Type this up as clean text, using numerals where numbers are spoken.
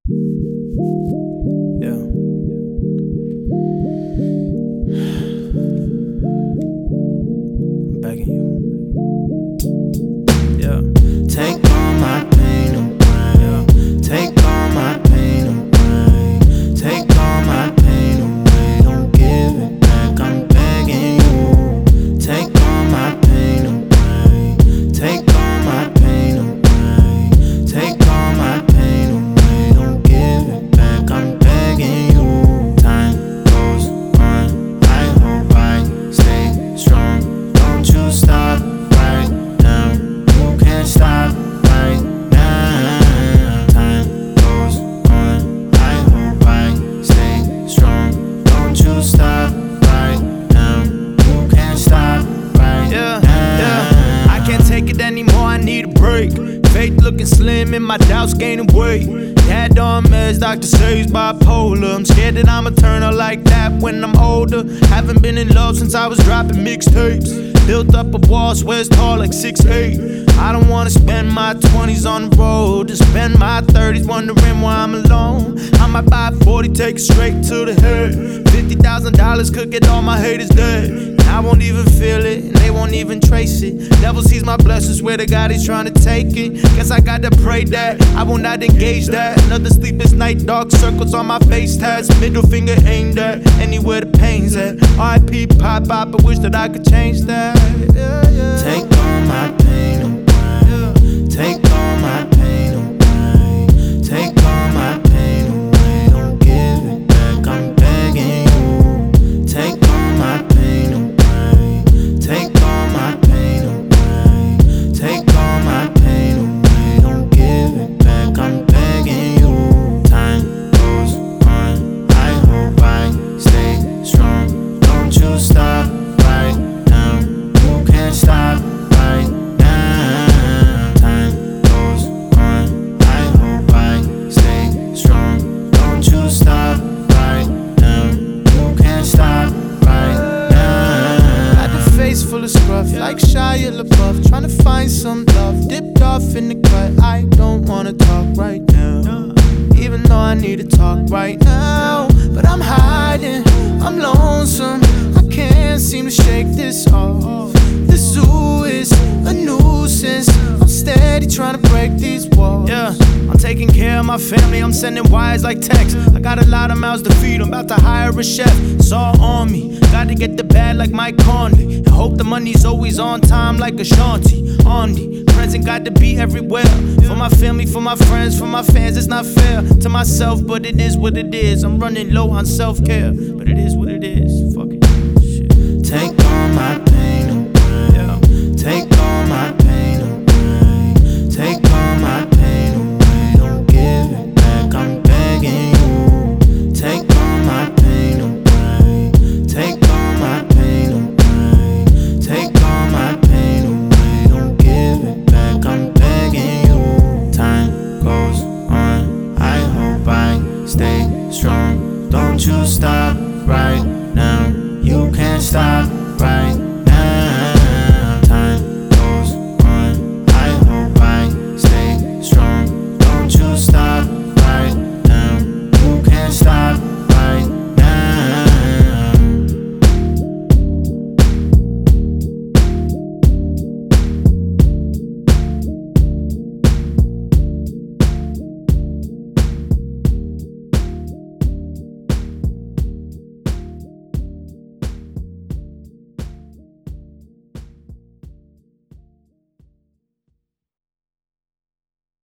Yeah. I'm begging you. Yeah. Take all my pain away. Take all my pain away. Take all my pain away. Don't give it back. I'm begging you. Take all my pain away. Take all my pain away. Take all my pain away. Don't give it back. I'm begging you. Time goes on. I hope I stay strong. Don't you stop right now. You can't stop right now. Time goes on. I hope I stay strong. Don't you stop right now. You can't stop right now. I can't take it anymore, I need a break. Faith looking slim and my doubts gaining weight. Dad on meds, doctor says bipolar. I'm scared that I'ma turn out like that when I'm older. Haven't been in love since I was dropping mixtapes. Built up a wall, swear it's tall like 6'8". I don't wanna spend my 20s on the road, to spend my 30s wondering why I'm alone. I might buy 40, take it straight to the head. $50,000 could get all my haters dead. I won't even feel it, and they won't even trace it. Devil sees my blessings, swear to God he's trying to take it. Guess I gotta pray that I will not engage that. Another sleepless night, dark circles on my face tats. Middle finger aimed at anywhere the pain's at. R.I.P. Pop, I wish that I could change that. Take all my pain away. Take all my pain away. Take all my pain away. Don't give it back. I'm begging you. Take all my pain away. Take all my pain away. Take all my pain away. Don't give it back. I'm begging you. Time goes on. I hope I stay strong. Don't you stop right now. You can't stop right now. Time goes on. I hope I stay strong. Don't you stop right now. You can't stop right now. Got the face full of scruff, like Shia LaBeouf. Tryna find some love, dipped off in the cut. I don't wanna talk right now, even though I need to talk right now. But I'm hiding, I'm lonesome. I can't seem to shake this off. The zoo is a nuisance. I'm steady trying to break these walls. Yeah, I'm taking care of my family. I'm sending wires like text. I got a lot of mouths to feed. I'm about to hire a chef. It's all on me. Got to get the bag like Mike Conley. And hope the money's always on time like Ashanti. Omni, present got to be everywhere. For my family, for my friends, for my fans. It's not fair to myself, but it is what it is. I'm running low on self-care, but it is what it is. Fuck it. Shit. Take all my pain away. Take all my pain away. Take all my pain away. Don't give it back. I'm begging you. Take all my pain away. Take all my pain away. Take all my pain away. Don't give it back. I'm begging you. Time goes on. I hope I stay strong. Don't you stop right now. You can't stop